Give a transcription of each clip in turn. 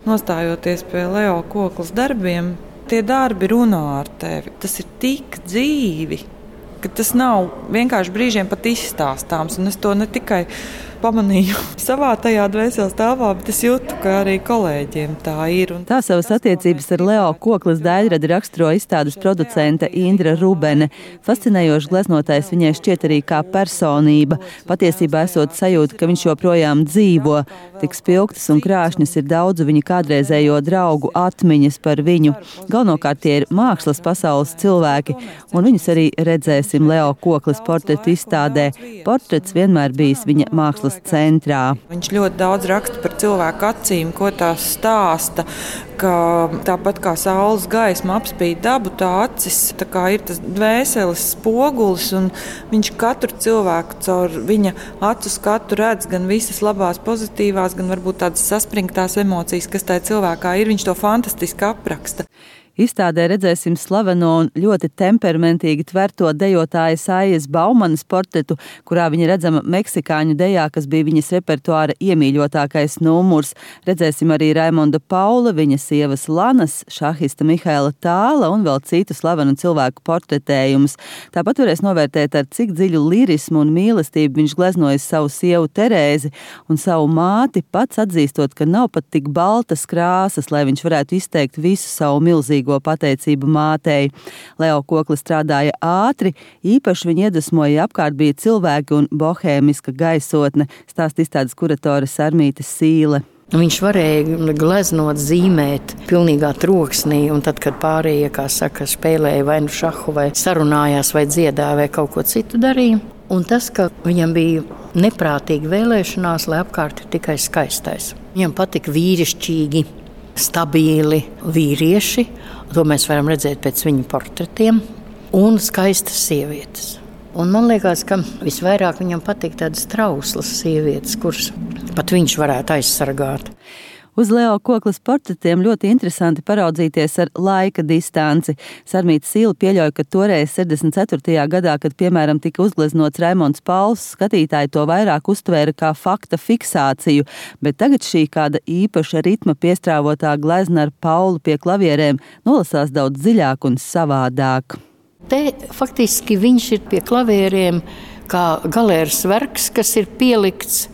nostājoties pie Leo Koklas darbiem, tie darbi runā ar tevi. Tas ir tik dzīvi, ka tas nav vienkārši brīžiem pat izstāstāms. Un es to ne tikai pamanīju savā tajā dvēseles telpā, bet es jūtu, ka arī kolēģiem tā ir. Tā savas attiecības ar Leo Koklas daļradi raksturo izstādes producente Indra Rubene. Fascinējošs gleznotais viņai šķiet arī kā personība. Patiesībā esot sajūta, ka viņš joprojām dzīvo. Tik spilgtas un krāšņas ir daudzu viņa kādreizējo draugu atmiņas par viņu. Galvenokārt tie ir mākslas pasaules cilvēki, un viņus arī redzēsim Leo Koklas portretu izstādē. Portrets vienmēr bijis viņa mākslas centrā. Viņš ļoti daudz raksta par cilvēku acīm, ko tās stāsta, ka tāpat kā saules gaisma apspīd dabu, tā acis tā kā ir tas dvēseles spogulis, un viņš katru cilvēku caur viņa acu skatu redz gan visas labās, pozitīvās, gan varbūt tādas saspringtās emocijas, kas tajā cilvēkā ir. Viņš to fantastiski apraksta. Izstādē redzēsim slaveno un ļoti temperamentīgi tverto dejotājas Aijas Baumanas portretu, kurā viņa redzama meksikāņu dejā, kas bija viņas repertuāra iemīļotākais numurs. Redzēsim arī Raimonda Paula, viņa sievas Lanas, šahista Mihaela Tāla un vēl citu slavenu cilvēku portretējumus. Tāpat varēs novērtēt, ar cik dziļu lirismu un mīlestību viņš gleznojas savu sievu Terēzi un savu māti, pats atzīstot, ka nav pat tik baltas krāsas, lai viņš varētu izteikt visu savu milzīgu pateicību mātei. Leo Kokla strādāja ātri, īpaši viņa iedvesmoja apkārt bija cilvēki un bohēmiska gaisotne, stāsta izstādes kuratore Sarmīte Sīle. Viņš varēja gleznot, zīmēt pilnīgā troksnī, un tad, kad pārējie, kā saka, spēlēja vai nu šahu, vai sarunājās, vai dziedāja, vai kaut ko citu darīja. Un tas, ka viņam bija neprātīgi vēlēšanās, lai apkārt ir tikai skaistais. Viņam patika vīrišķīgi, stabili vīrieši, to mēs varam redzēt pēc viņu portretiem, un skaistas sievietes. Un man liekas, ka visvairāk viņam patīk tādas trauslas sievietes, kuras pat viņš varētu aizsargāt. Uz Leo Koklas portretiem ļoti interesanti paraudzīties ar laika distanci. Sarmīte Sīle pieļauj, ka toreiz 64. gadā, kad piemēram tika uzgleznots Raimonds Pauls, skatītāji to vairāk uztvēra kā fakta fiksāciju, bet tagad šī kāda īpaša ritma piestrāvotā glezna ar Paulu pie klavierēm nolasās daudz dziļāk un savādāk. Te faktiski viņš ir pie klavieriem kā galēras vergs, kas ir pielikts,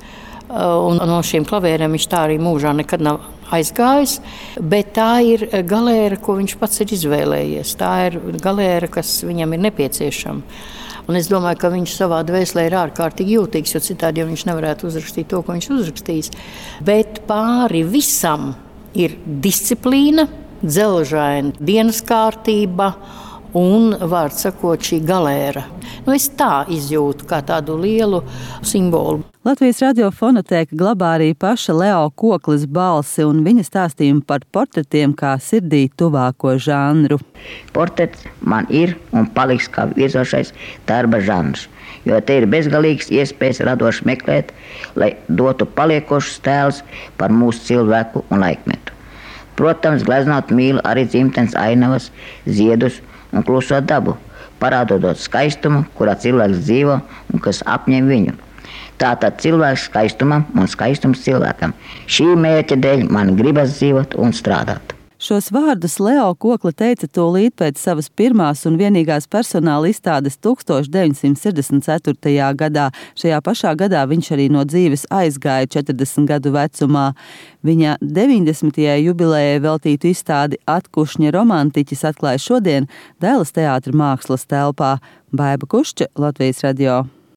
un no šiem klavieriem viņš tā arī mūžā nekad nav aizgājis, bet tā ir galēra, ko viņš pats ir izvēlējies. Tā ir galēra, kas viņam ir nepieciešama. Un es domāju, ka viņš savā dvēselē ir ārkārtīgi jūtīgs, jo citādi jau viņš nevarētu uzrakstīt to, ko viņš uzrakstījis. Bet pāri visam ir disciplīna, dzelžaina dienas kārtība un, vārds sakot, šī galēra. Es tā izjūtu kā tādu lielu simbolu. Latvijas Radio Fonotēka glabā arī paša Leo Koklas balsi un viņa stāstījumu par portretiem kā sirdī tuvāko žanru. Portrets man ir un paliks kā virzošais darba žanrs, jo te ir bezgalīgs iespējas radoši meklēt, lai dotu paliekošus tēlus par mūsu cilvēku un laikmetu. Protams, gleznot mīlu arī dzimtenes ainavas, ziedus un kluso dabu, parādot skaistumu, kurā cilvēks dzīvo un kas apņem viņu. Tātad cilvēks skaistumam un skaistums cilvēkam. Šī mērķa dēļ man gribas dzīvot un strādāt. Šos vārdus Leo Kokla teica tūlīt pēc savas pirmās un vienīgās personāla izstādes 1964. gadā. Šajā pašā gadā viņš arī no dzīves aizgāja 40 gadu vecumā. Viņa 90. jubilejai veltītu izstādi Atkušņa romantiķis atklāja šodien Dailes teātra mākslas telpā. Baiba Kušča, Latvijas Radio.